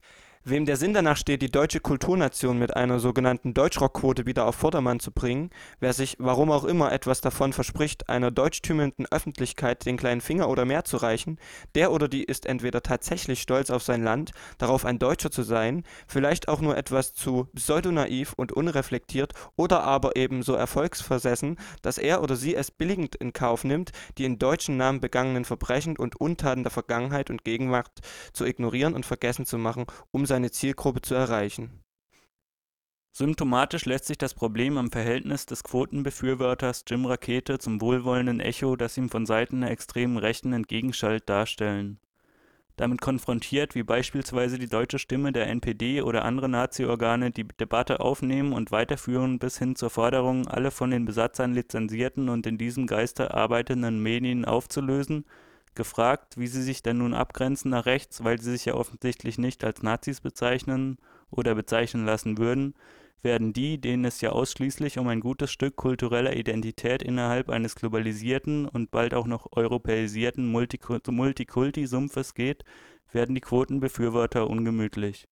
Wem der Sinn danach steht, die deutsche Kulturnation mit einer sogenannten Deutschrockquote wieder auf Vordermann zu bringen, wer sich, warum auch immer, etwas davon verspricht, einer deutschtümelnden Öffentlichkeit den kleinen Finger oder mehr zu reichen, der oder die ist entweder tatsächlich stolz auf sein Land, darauf ein Deutscher zu sein, vielleicht auch nur etwas zu pseudonaiv und unreflektiert oder aber eben so erfolgsversessen, dass er oder sie es billigend in Kauf nimmt, die in deutschen Namen begangenen Verbrechen und Untaten der Vergangenheit und Gegenwart zu ignorieren und vergessen zu machen, um seine Zielgruppe zu erreichen. Symptomatisch lässt sich das Problem am Verhältnis des Quotenbefürworters Jim Rakete zum wohlwollenden Echo, das ihm von Seiten der extremen Rechten entgegenschallt, darstellen. Damit konfrontiert, wie beispielsweise die Deutsche Stimme der N P D oder andere Nazi-Organe die Debatte aufnehmen und weiterführen bis hin zur Forderung, alle von den Besatzern lizenzierten und in diesem Geiste arbeitenden Medien aufzulösen, gefragt, wie sie sich denn nun abgrenzen nach rechts, weil sie sich ja offensichtlich nicht als Nazis bezeichnen oder bezeichnen lassen würden, werden die, denen es ja ausschließlich um ein gutes Stück kultureller Identität innerhalb eines globalisierten und bald auch noch europäisierten Multikulti-Sumpfes geht, werden die Quotenbefürworter ungemütlich.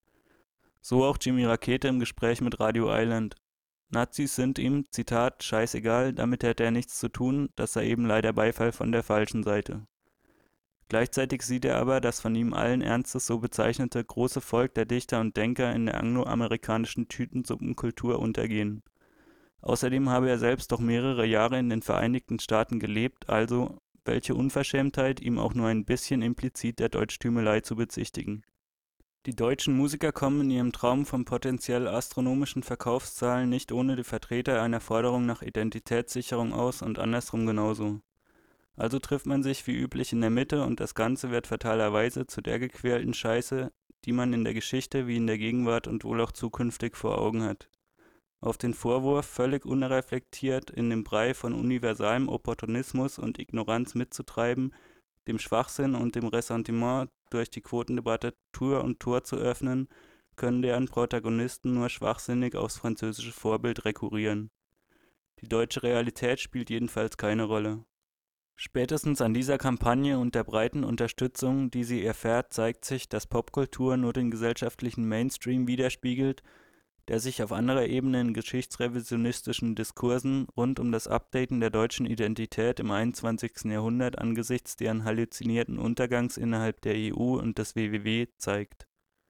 So auch Jimmy Rakete im Gespräch mit Radio Island. Nazis sind ihm, Zitat, scheißegal, damit hätte er nichts zu tun, das sei eben leider Beifall von der falschen Seite. Gleichzeitig sieht er aber das von ihm allen Ernstes so bezeichnete große Volk der Dichter und Denker in der angloamerikanischen Tütensuppenkultur untergehen. Außerdem habe er selbst doch mehrere Jahre in den Vereinigten Staaten gelebt, also welche Unverschämtheit, ihm auch nur ein bisschen implizit der Deutschtümelei zu bezichtigen. Die deutschen Musiker kommen in ihrem Traum von potenziell astronomischen Verkaufszahlen nicht ohne die Vertreter einer Forderung nach Identitätssicherung aus und andersrum genauso. Also trifft man sich wie üblich in der Mitte und das Ganze wird fatalerweise zu der gequälten Scheiße, die man in der Geschichte wie in der Gegenwart und wohl auch zukünftig vor Augen hat. Auf den Vorwurf, völlig unreflektiert in dem Brei von universalem Opportunismus und Ignoranz mitzutreiben, dem Schwachsinn und dem Ressentiment durch die Quotendebatte Tür und Tor zu öffnen, können deren Protagonisten nur schwachsinnig aufs französische Vorbild rekurrieren. Die deutsche Realität spielt jedenfalls keine Rolle. Spätestens an dieser Kampagne und der breiten Unterstützung, die sie erfährt, zeigt sich, dass Popkultur nur den gesellschaftlichen Mainstream widerspiegelt, der sich auf anderer Ebene in geschichtsrevisionistischen Diskursen rund um das Updaten der deutschen Identität im einundzwanzigsten Jahrhundert angesichts deren halluzinierten Untergangs innerhalb der E U und des W W W zeigt.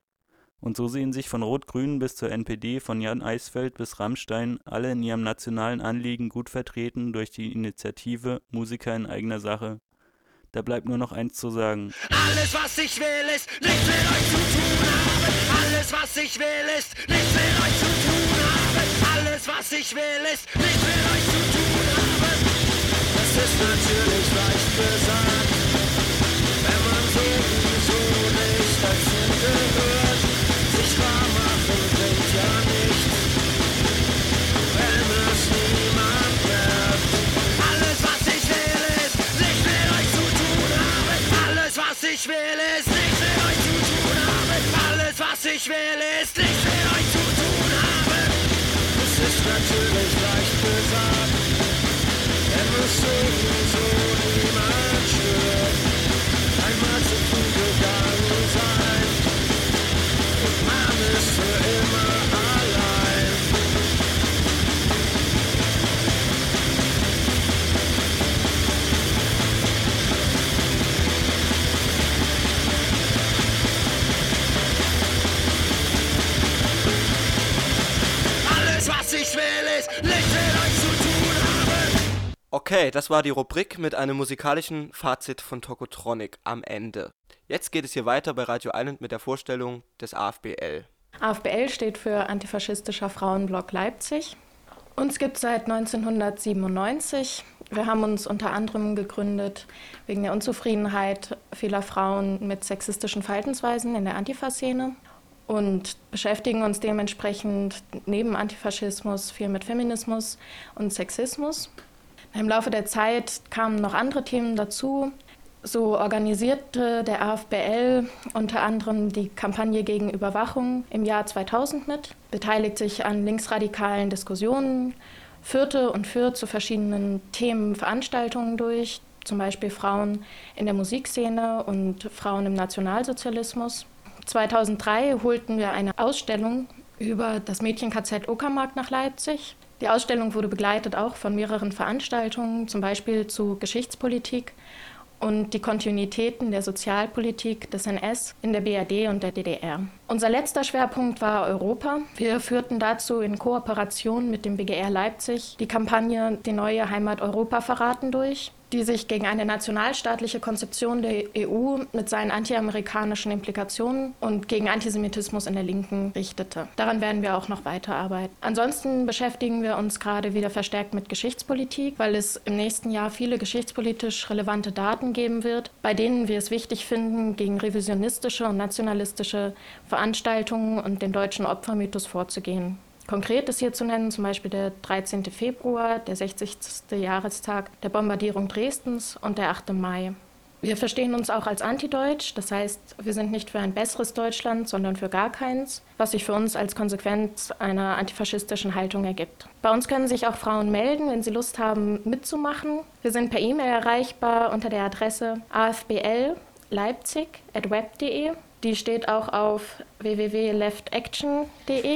Und so sehen sich von Rot-Grün bis zur N P D, von Jan Eisfeld bis Rammstein, alle in ihrem nationalen Anliegen gut vertreten durch die Initiative Musiker in eigener Sache. Da bleibt nur noch eins zu sagen. Alles, was ich will, ist nichts mit euch zu tun haben. Alles, was ich will, ist nichts mit euch zu tun haben. Alles, was ich will, ist nichts mit euch zu tun haben. Das ist natürlich leicht gesagt, wenn man sowieso nicht dazu gehört. Sich wahr machen bringt ja nichts, wenn es niemand merkt. Alles, was ich will, ist nichts mit euch zu tun haben. Alles, was ich will, ist nichts mit euch zu tun haben. Alles, was ich will, ist nichts mit euch zu tun haben. Es ist natürlich leicht gesagt, wenn es sowieso niemand stört. Einmal zu früh gegangen sein, man ist für immer allein. Alles, was ich will, ist nichts mit euch zu tun haben. Okay, das war die Rubrik mit einem musikalischen Fazit von Tokotronic am Ende. Jetzt geht es hier weiter bei Radio Island mit der Vorstellung des A F B L. A F B L steht für Antifaschistischer Frauenblock Leipzig. Uns gibt es seit neunzehnhundertsiebenundneunzig. Wir haben uns unter anderem gegründet wegen der Unzufriedenheit vieler Frauen mit sexistischen Verhaltensweisen in der Antifa-Szene und beschäftigen uns dementsprechend neben Antifaschismus viel mit Feminismus und Sexismus. Im Laufe der Zeit kamen noch andere Themen dazu. So organisierte der A F B L unter anderem die Kampagne gegen Überwachung im Jahr zweitausend mit, beteiligt sich an linksradikalen Diskussionen, führte und führt zu verschiedenen Themen Veranstaltungen durch, zum Beispiel Frauen in der Musikszene und Frauen im Nationalsozialismus. zweitausenddrei holten wir eine Ausstellung über das Mädchen-K Z Uckermark nach Leipzig. Die Ausstellung wurde begleitet auch von mehreren Veranstaltungen, zum Beispiel zu Geschichtspolitik und die Kontinuitäten der Sozialpolitik des N S in der B R D und der D D R. Unser letzter Schwerpunkt war Europa. Wir führten dazu in Kooperation mit dem B G R Leipzig die Kampagne Die neue Heimat Europa verraten durch, die sich gegen eine nationalstaatliche Konzeption der E U mit seinen antiamerikanischen Implikationen und gegen Antisemitismus in der Linken richtete. Daran werden wir auch noch weiterarbeiten. Ansonsten beschäftigen wir uns gerade wieder verstärkt mit Geschichtspolitik, weil es im nächsten Jahr viele geschichtspolitisch relevante Daten geben wird, bei denen wir es wichtig finden, gegen revisionistische und nationalistische Veranstaltungen und den deutschen Opfermythos vorzugehen. Konkret ist hier zu nennen zum Beispiel der dreizehnten Februar, der sechzigsten Jahrestag der Bombardierung Dresdens und der achte Mai. Wir verstehen uns auch als antideutsch, das heißt, wir sind nicht für ein besseres Deutschland, sondern für gar keins, was sich für uns als Konsequenz einer antifaschistischen Haltung ergibt. Bei uns können sich auch Frauen melden, wenn sie Lust haben, mitzumachen. Wir sind per E-Mail erreichbar unter der Adresse a f b l leipzig at web punkt de. Die steht auch auf w w w punkt left action punkt de.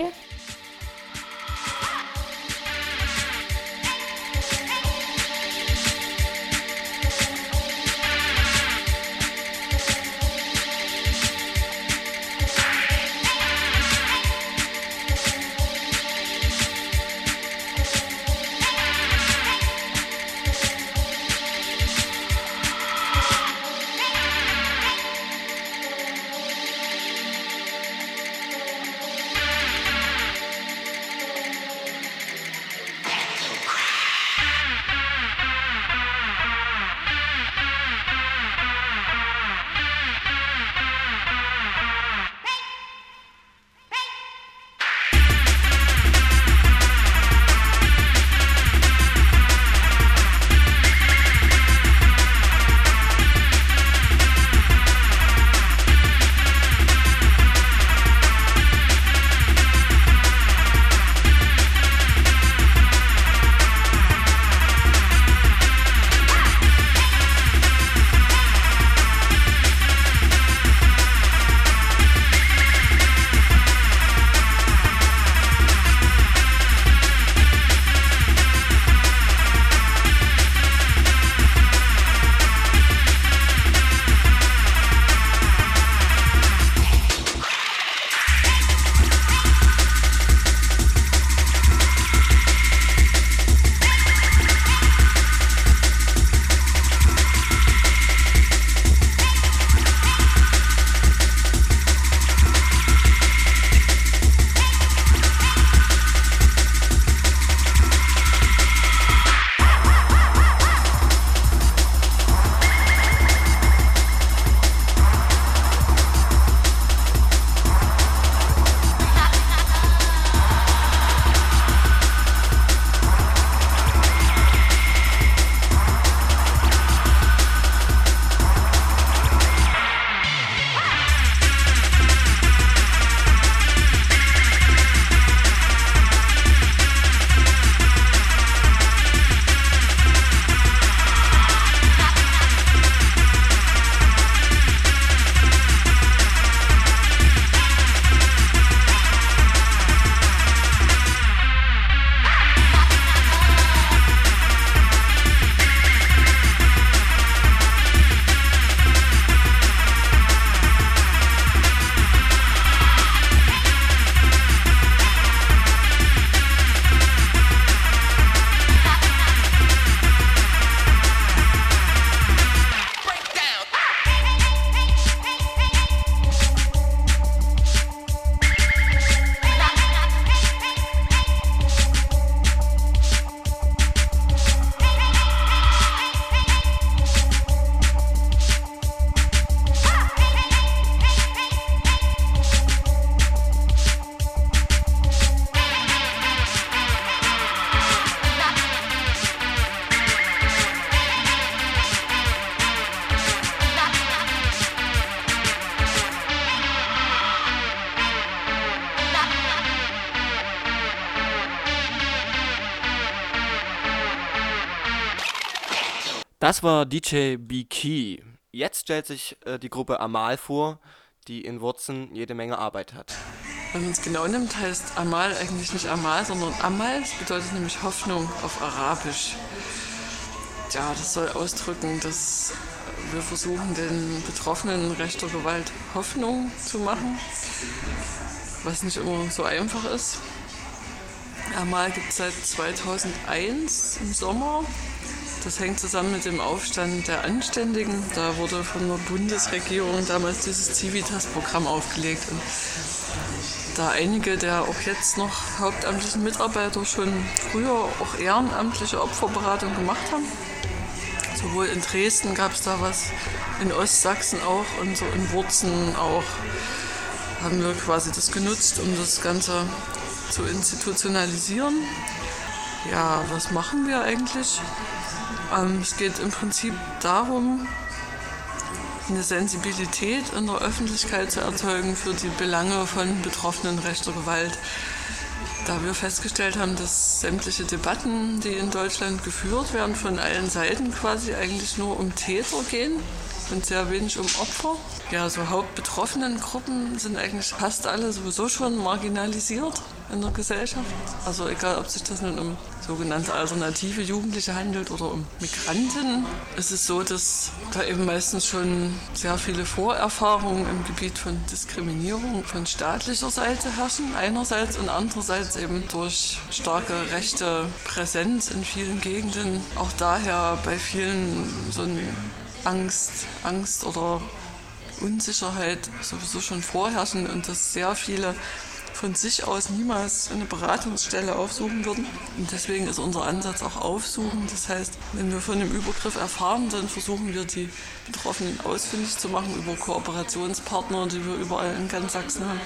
Das war D J B-Key. Jetzt stellt sich äh, die Gruppe Amal vor, die in Wurzen jede Menge Arbeit hat. Wenn man es genau nimmt, heißt Amal eigentlich nicht Amal, sondern Amal. Das bedeutet nämlich Hoffnung auf Arabisch. Ja, das soll ausdrücken, dass wir versuchen, den Betroffenen rechter Gewalt Hoffnung zu machen, was nicht immer so einfach ist. Amal gibt es seit zweitausendeins im Sommer. Das hängt zusammen mit dem Aufstand der Anständigen. Da wurde von der Bundesregierung damals dieses Civitas-Programm aufgelegt. Und da einige der auch jetzt noch hauptamtlichen Mitarbeiter schon früher auch ehrenamtliche Opferberatung gemacht haben, sowohl in Dresden gab es da was, in Ostsachsen auch und so in Wurzen auch, haben wir quasi das genutzt, um das Ganze zu institutionalisieren. Ja, was machen wir eigentlich? Ähm, es geht im Prinzip darum, eine Sensibilität in der Öffentlichkeit zu erzeugen für die Belange von Betroffenen rechter Gewalt. Da wir festgestellt haben, dass sämtliche Debatten, die in Deutschland geführt werden, von allen Seiten quasi eigentlich nur um Täter gehen und sehr wenig um Opfer. Ja, so hauptbetroffenen Gruppen sind eigentlich fast alle sowieso schon marginalisiert in der Gesellschaft. Also egal, ob sich das nun um sogenannte alternative Jugendliche handelt oder um Migranten, ist es so, dass da eben meistens schon sehr viele Vorerfahrungen im Gebiet von Diskriminierung von staatlicher Seite herrschen einerseits und andererseits eben durch starke rechte Präsenz in vielen Gegenden. Auch daher bei vielen so ein Angst, Angst oder Unsicherheit sowieso schon vorherrschen und dass sehr viele von sich aus niemals eine Beratungsstelle aufsuchen würden. Und deswegen ist unser Ansatz auch aufsuchen. Das heißt, wenn wir von dem Übergriff erfahren, dann versuchen wir, die Betroffenen ausfindig zu machen über Kooperationspartner, die wir überall in ganz Sachsen haben.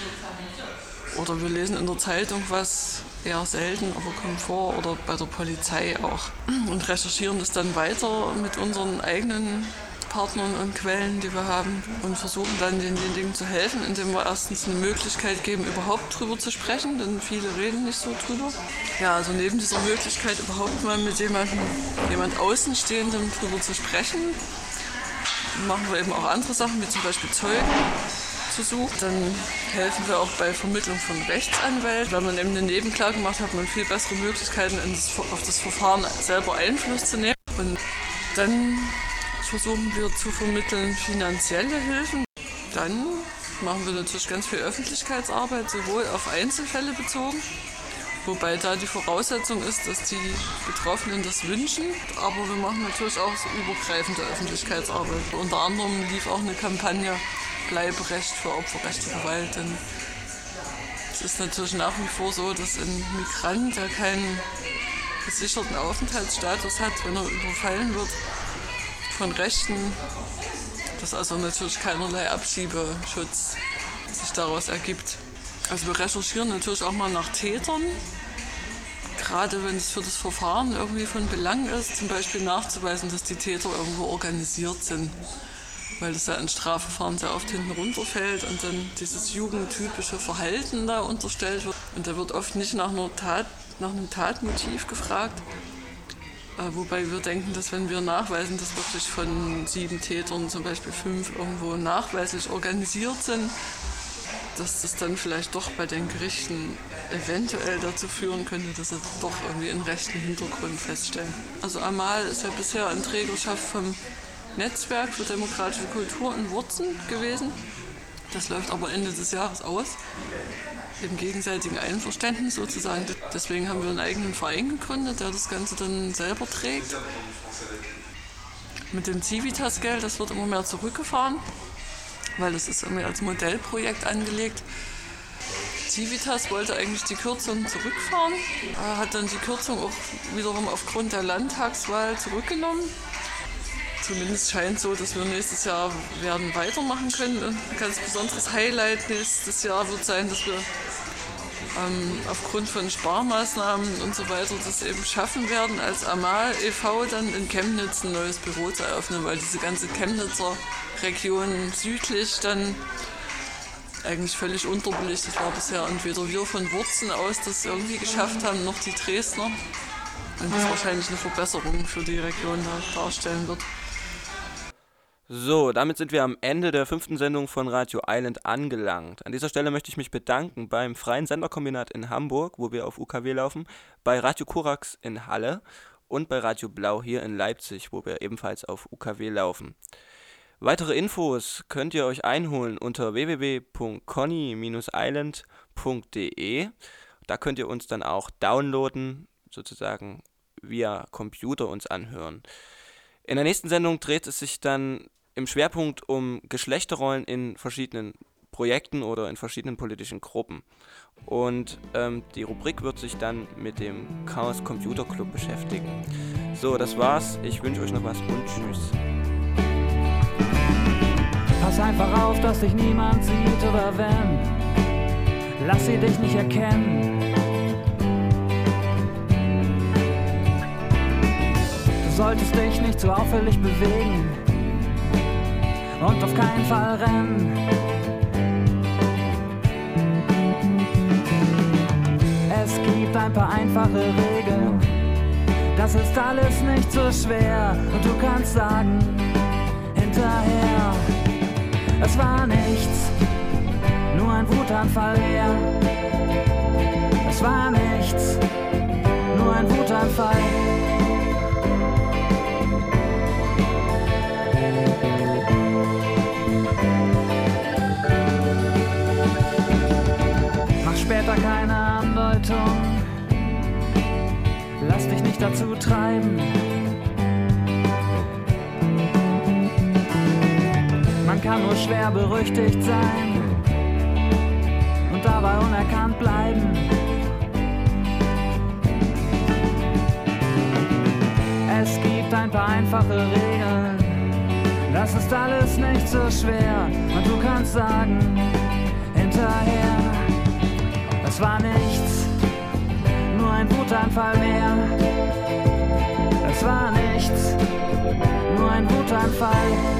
Oder wir lesen in der Zeitung was, eher selten, aber kommt vor, oder bei der Polizei auch. Und recherchieren das dann weiter mit unseren eigenen Partnern und Quellen, die wir haben, und versuchen dann denjenigen zu helfen, indem wir erstens eine Möglichkeit geben, überhaupt drüber zu sprechen, denn viele reden nicht so drüber. Ja, also neben dieser Möglichkeit, überhaupt mal mit jemandem, jemand Außenstehendem drüber zu sprechen, machen wir eben auch andere Sachen, wie zum Beispiel Zeugen zu suchen. Dann helfen wir auch bei Vermittlung von Rechtsanwälten. Wenn man eben eine Nebenklage macht, hat man viel bessere Möglichkeiten, auf das Verfahren selber Einfluss zu nehmen. Und dann versuchen wir zu vermitteln finanzielle Hilfen. Dann machen wir natürlich ganz viel Öffentlichkeitsarbeit, sowohl auf Einzelfälle bezogen, wobei da die Voraussetzung ist, dass die Betroffenen das wünschen. Aber wir machen natürlich auch so übergreifende Öffentlichkeitsarbeit. Unter anderem lief auch eine Kampagne Bleiberecht für Opfer rechter Gewalt. Denn es ist natürlich nach wie vor so, dass ein Migrant, der keinen gesicherten Aufenthaltsstatus hat, wenn er überfallen wird von Rechten, dass also natürlich keinerlei Abschiebeschutz sich daraus ergibt. Also wir recherchieren natürlich auch mal nach Tätern, gerade wenn es für das Verfahren irgendwie von Belang ist, zum Beispiel nachzuweisen, dass die Täter irgendwo organisiert sind, weil das ja in Strafverfahren sehr oft hinten runterfällt und dann dieses jugendtypische Verhalten da unterstellt wird. Und da wird oft nicht nach einer Tat, nach einem Tatmotiv gefragt. Wobei wir denken, dass wenn wir nachweisen, dass wirklich von sieben Tätern zum Beispiel fünf irgendwo nachweislich organisiert sind, dass das dann vielleicht doch bei den Gerichten eventuell dazu führen könnte, dass sie doch irgendwie einen rechten Hintergrund feststellen. Also Amal ist ja bisher in Trägerschaft vom Netzwerk für demokratische Kultur in Wurzen gewesen. Das läuft aber Ende des Jahres aus, im gegenseitigen Einverständnis sozusagen. Deswegen haben wir einen eigenen Verein gegründet, der das Ganze dann selber trägt. Mit dem Civitas-Geld, das wird immer mehr zurückgefahren, weil das ist immer als Modellprojekt angelegt. Civitas wollte eigentlich die Kürzung zurückfahren, hat dann die Kürzung auch wiederum aufgrund der Landtagswahl zurückgenommen. Zumindest scheint so, dass wir nächstes Jahr werden weitermachen können. Ein ganz besonderes Highlight nächstes Jahr wird sein, dass wir ähm, aufgrund von Sparmaßnahmen und so weiter das eben schaffen werden, als Amal e V dann in Chemnitz ein neues Büro zu eröffnen, weil diese ganze Chemnitzer Region südlich dann eigentlich völlig unterbelichtet war bisher. Und weder wir von Wurzen aus das irgendwie geschafft haben, noch die Dresdner. und das wahrscheinlich eine Verbesserung für die Region darstellen wird. So, damit sind wir am Ende der fünften Sendung von Radio Island angelangt. An dieser Stelle möchte ich mich bedanken beim Freien Senderkombinat in Hamburg, wo wir auf U K W laufen, bei Radio Korax in Halle und bei Radio Blau hier in Leipzig, wo wir ebenfalls auf U K W laufen. Weitere Infos könnt ihr euch einholen unter w w w punkt conny dash island punkt d e. Da könnt ihr uns dann auch downloaden, sozusagen via Computer uns anhören. In der nächsten Sendung dreht es sich dann im Schwerpunkt um Geschlechterrollen in verschiedenen Projekten oder in verschiedenen politischen Gruppen. Und ähm, die Rubrik wird sich dann mit dem Chaos Computer Club beschäftigen. So, das war's. Ich wünsche euch noch was und tschüss. Pass einfach auf, dass dich niemand sieht oder wenn. Lass sie dich nicht erkennen. Du solltest dich nicht zu auffällig bewegen und auf keinen Fall rennen. Es gibt ein paar einfache Regeln, das ist alles nicht so schwer. Und du kannst sagen, hinterher, es war nichts, nur ein Wutanfall her. Es war nichts, nur ein Wutanfall. Später keine Andeutung, lass dich nicht dazu treiben. Man kann nur schwer berüchtigt sein und dabei unerkannt bleiben. Es gibt ein paar einfache Regeln, das ist alles nicht so schwer. Und du kannst sagen, hinterher, es war nichts, nur ein Wutanfall mehr. Es war nichts, nur ein Wutanfall.